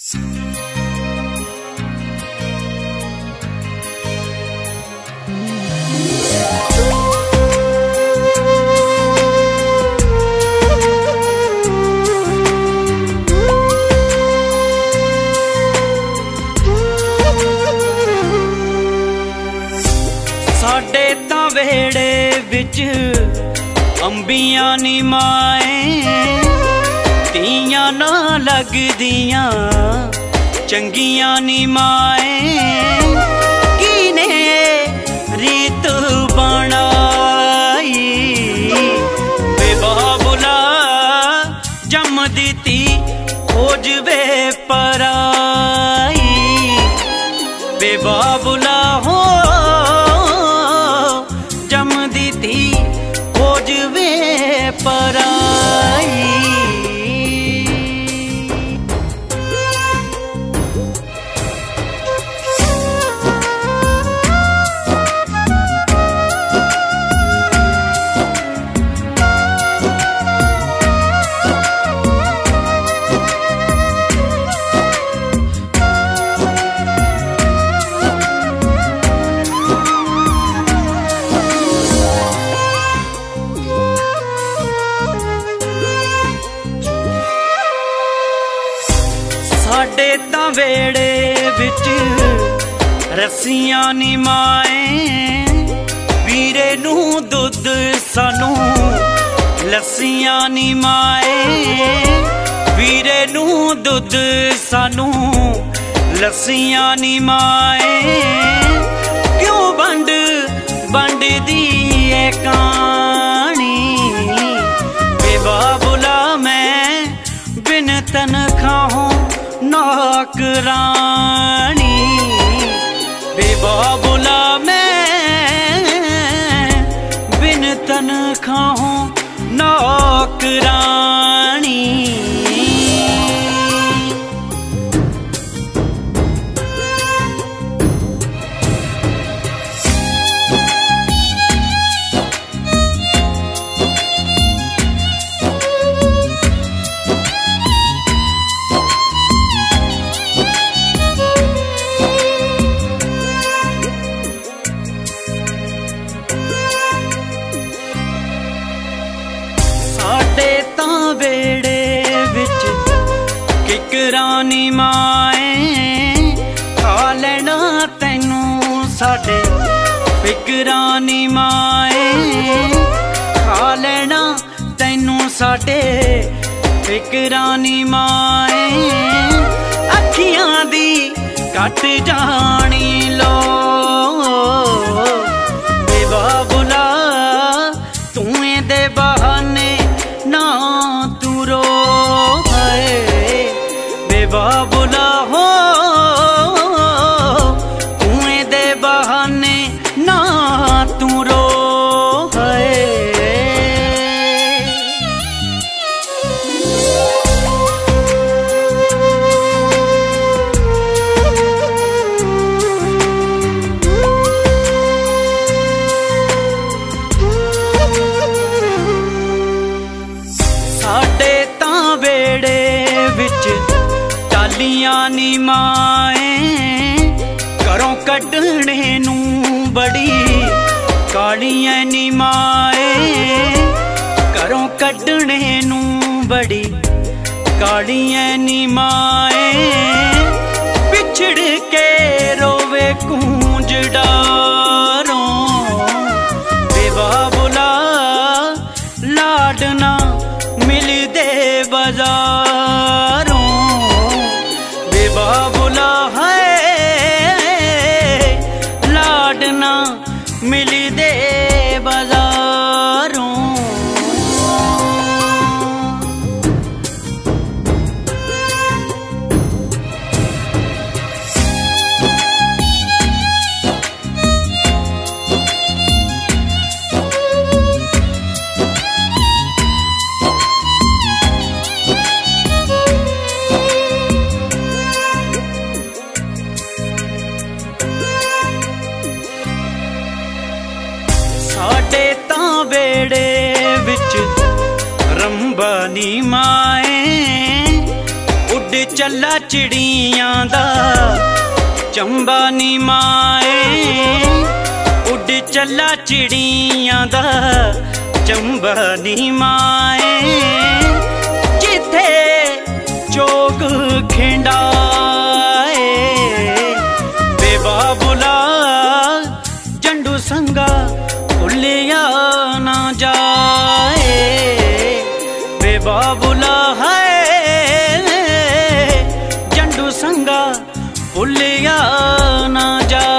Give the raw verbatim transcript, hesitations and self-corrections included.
साडे तां वेड़े विच अंबियां नी माए, तियां ना लगदियां चंगियां नी माए। किने रीत बनाई बेबाबुला जम दिती खोजवे पराई। बेबाबुला हो जम दिती खोजवे पराई। साडे तां वेड़े विच रस्सियां नी माए, वीरे नू दुध सानू लस्सियां नी माए। वीरे नू दुध सानू लस्सियां नी माए। क्यों बंड बंड दी ए कहानी बेबाबुला मैं बिन तनखाहों नौकरानी। बेबाबुला मैं बिन तनखाहों नौकरानी। साडे तां वेड़े विच किकरां नी माए, खा लेना तैनू साडे फिकरां नी माए। खा लेना तैनू साडे फिकरां नी माए। अखियां दी कट जानी लो बेबाबुला तू दे बहाने ना तू रो है। बेबाबुला हो तू दे बहाने ना तू रो है। साडे तां वेड़े विच टालियां नी माए, घरों कड्ढने नू बड़ी कालियां नी माए। घरों कड्ढने नू बड़ी कालियां नी माए। पिछड़ के रोवे कूंज डारों बेबाबुला लाडना मिलदे बाजारों। बेबाबुला है लाडना मिलदे बाजारों। साडे तां वेड़े विच रंबा नी माए, उड़ चला चिड़ियां दा चंबा नी माए, उड़ चला चिड़ियां दा चंबा नी माए। जिथे चोग खिंडाए बेबाबुला जंडू संगा भुलिया ना जाए, बेबाबुला है जंडू संगा भुलिया ना जाए।